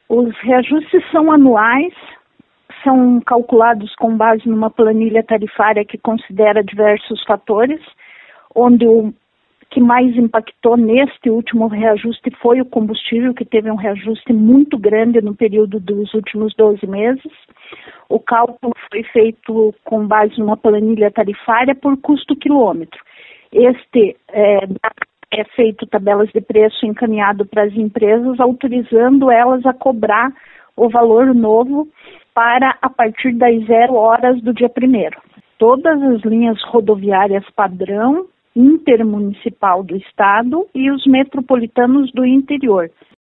Os reajustes são anuais, são calculados com base numa planilha tarifária que considera diversos fatores, onde o que mais impactou neste último reajuste foi o combustível, que teve um reajuste muito grande no período dos últimos 12 meses. O cálculo foi feito com base numa planilha tarifária por custo quilômetro. Este é feito tabelas de preço encaminhado para as empresas, autorizando elas a cobrar o valor novo para a partir das 0 horas do dia 1º. Todas as linhas rodoviárias padrão, intermunicipal do estado e os metropolitanos do interior.